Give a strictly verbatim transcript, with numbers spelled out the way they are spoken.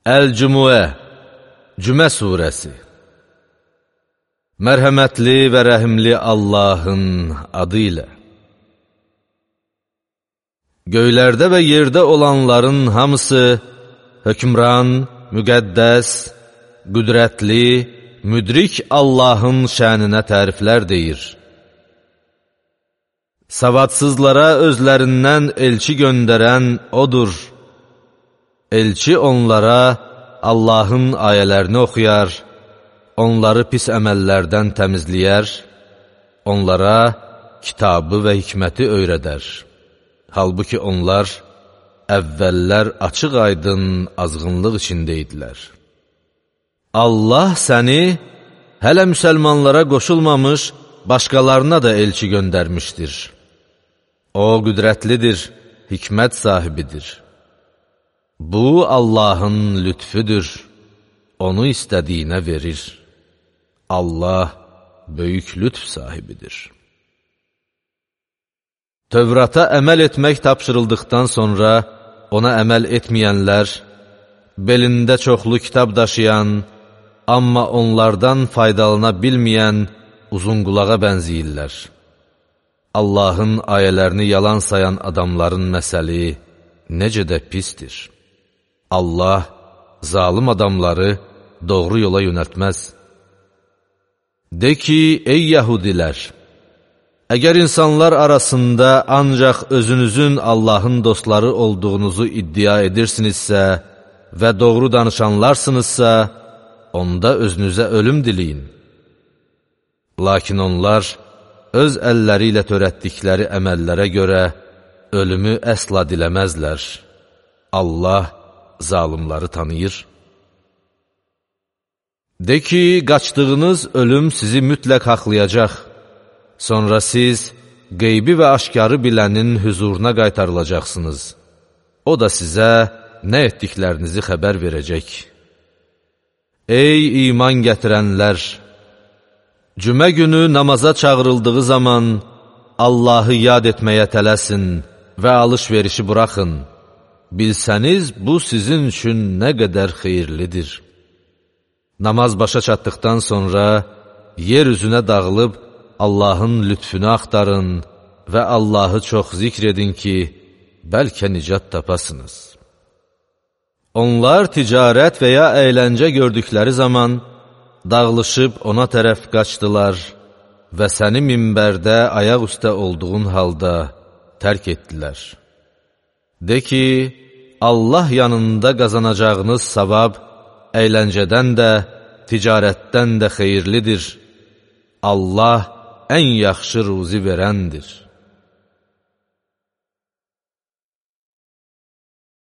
Əl-Cümüə, Cümə surəsi. Mərhəmətli və rəhimli Allahın adı ilə. Göylərdə və yerdə olanların hamısı hökmran, müqəddəs, qüdrətli, müdrik Allahın şəninə təriflər deyir. Savadsızlara özlərindən elçi göndərən odur. Elçi onlara Allahın ayələrini oxuyar, onları pis əməllərdən təmizləyər, onlara kitabı və hikməti öyrədər. Halbuki onlar əvvəllər açıq-aydın azğınlıq içində idilər. Allah səni hələ müsəlmanlara qoşulmamış başqalarına da elçi göndərmişdir. O qüdrətlidir, hikmət sahibidir. Bu Allahın lütfüdür, onu istədiyinə verir. Allah böyük lütf sahibidir. Tövrata əməl etmək tapşırıldıqdan sonra ona əməl etməyənlər, belində çoxlu kitab daşıyan, amma onlardan faydalana bilməyən uzunqulağa bənziyirlər. Allahın ayələrini yalan sayan adamların məsəli necə də pistir. Allah zalım adamları doğru yola yönəltməz. De ki, ey Yəhudilər! Əgər insanlar arasında ancaq özünüzün Allahın dostları olduğunuzu iddia edirsinizsə və doğru danışanlarsınızsa, onda özünüzə ölüm diləyin. Lakin onlar öz əlləri ilə törətdikləri əməllərə görə ölümü əsla diləməzlər. Allah zalımları tanıyır. De ki, qaçdığınız ölüm sizi mütləq haqlayacaq. Sonra siz qeybi və aşkarı bilənin hüzuruna qaytarılacaqsınız. O da sizə nə etdiklərinizi xəbər verəcək. Ey iman gətirənlər! Cümə günü namaza çağırıldığı zaman Allahı yad etməyə tələsin və alış-verişi buraxın. Bilsəniz, bu sizin üçün nə qədər xeyirlidir. Namaz başa çatdıqdan sonra yer üzünə dağılıb Allahın lütfünü axtarın və Allahı çox zikr edin ki, bəlkə nicat tapasınız. Onlar ticarət və ya əyləncə gördükləri zaman dağılışıb ona tərəf qaçdılar və səni minbərdə ayaq üstə olduğun halda tərk etdilər. De ki, Allah yanında qazanacağınız savab əyləncədən də, ticarətdən də xeyirlidir. Allah ən yaxşı ruzi verəndir.